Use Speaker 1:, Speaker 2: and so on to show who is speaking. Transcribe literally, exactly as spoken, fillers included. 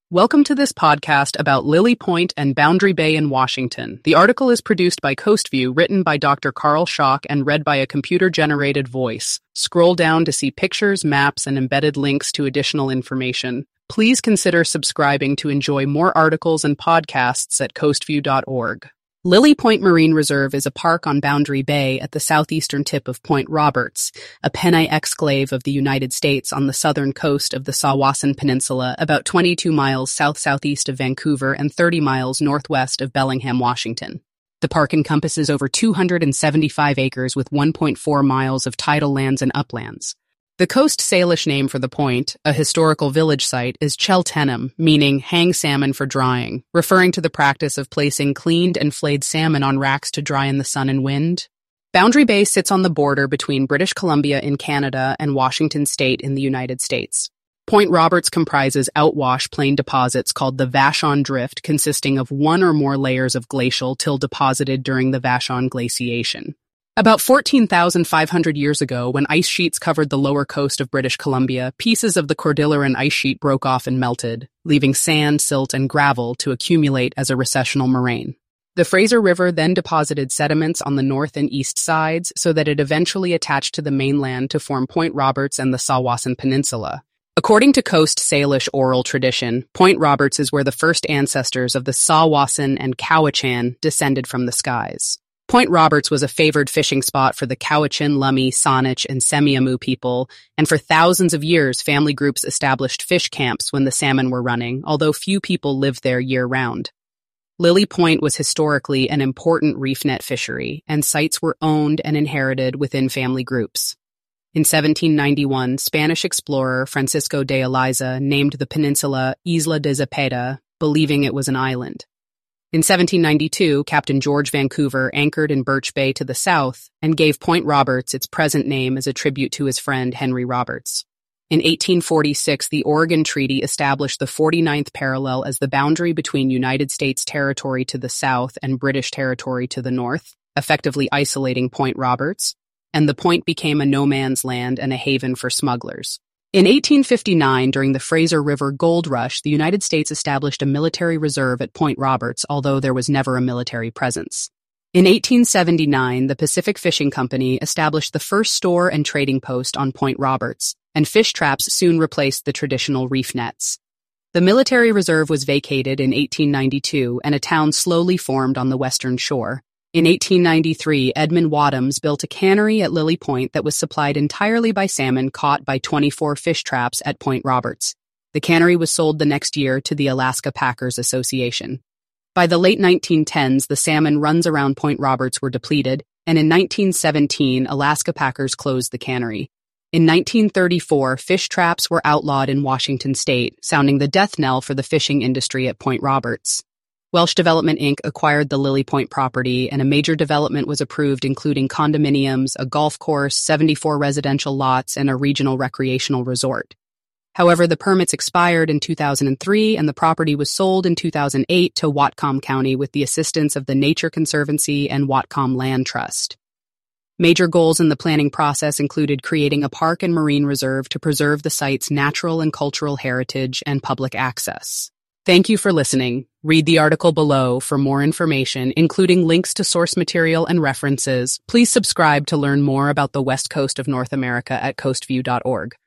Speaker 1: Welcome to this podcast about Lily Point and Boundary Bay in Washington. The article is produced by Coastview, written by Doctor Carl Schock, and read by a computer-generated voice. Scroll down to see pictures, maps, and embedded links to additional information. Please consider subscribing to enjoy more articles and podcasts at coastview dot org. Lily Point Marine Reserve is a park on Boundary Bay at the southeastern tip of Point Roberts, a Pennine exclave of the United States on the southern coast of the Sawasan Peninsula, about twenty-two miles south-southeast of Vancouver and thirty miles northwest of Bellingham, Washington. The park encompasses over two hundred seventy-five acres with one point four miles of tidal lands and uplands. The Coast Salish name for the point, a historical village site, is Cheltenham, meaning hang salmon for drying, referring to the practice of placing cleaned and flayed salmon on racks to dry in the sun and wind. Boundary Bay sits on the border between British Columbia in Canada and Washington State in the United States. Point Roberts comprises outwash plain deposits called the Vashon Drift, consisting of one or more layers of glacial till deposited during the Vashon glaciation. About fourteen thousand five hundred years ago, when ice sheets covered the lower coast of British Columbia, pieces of the Cordilleran ice sheet broke off and melted, leaving sand, silt, and gravel to accumulate as a recessional moraine. The Fraser River then deposited sediments on the north and east sides so that it eventually attached to the mainland to form Point Roberts and the Sawasan Peninsula. According to Coast Salish oral tradition, Point Roberts is where the first ancestors of the Sawasan and Cowichan descended from the skies. Point Roberts was a favored fishing spot for the Cowichan, Lummi, Saanich, and Semiahmoo people, and for thousands of years family groups established fish camps when the salmon were running, although few people lived there year-round. Lily Point was historically an important reef net fishery, and sites were owned and inherited within family groups. In seventeen ninety-one, Spanish explorer Francisco de Eliza named the peninsula Isla de Zepeda, believing it was an island. In seventeen ninety-two, Captain George Vancouver anchored in Birch Bay to the south and gave Point Roberts its present name as a tribute to his friend Henry Roberts. In eighteen forty-six, the Oregon Treaty established the forty-ninth parallel as the boundary between United States territory to the south and British territory to the north, effectively isolating Point Roberts, and the point became a no-man's land and a haven for smugglers. In eighteen fifty-nine, during the Fraser River Gold Rush, the United States established a military reserve at Point Roberts, although there was never a military presence. In eighteen seventy-nine, the Pacific Fishing Company established the first store and trading post on Point Roberts, and fish traps soon replaced the traditional reef nets. The military reserve was vacated in eighteen ninety-two, and a town slowly formed on the western shore. In eighteen ninety-three, Edmund Wadhams built a cannery at Lily Point that was supplied entirely by salmon caught by twenty-four fish traps at Point Roberts. The cannery was sold the next year to the Alaska Packers Association. By the late nineteen tens, the salmon runs around Point Roberts were depleted, and in nineteen seventeen, Alaska Packers closed the cannery. In nineteen thirty-four, fish traps were outlawed in Washington state, sounding the death knell for the fishing industry at Point Roberts. Welsh Development Incorporated acquired the Lily Point property, and a major development was approved, including condominiums, a golf course, seventy-four residential lots, and a regional recreational resort. However, the permits expired in two thousand three, and the property was sold in two thousand eight to Whatcom County with the assistance of the Nature Conservancy and Whatcom Land Trust. Major goals in the planning process included creating a park and marine reserve to preserve the site's natural and cultural heritage and public access. Thank you for listening. Read the article below for more information, including links to source material and references. Please subscribe to learn more about the West Coast of North America at coastview dot org.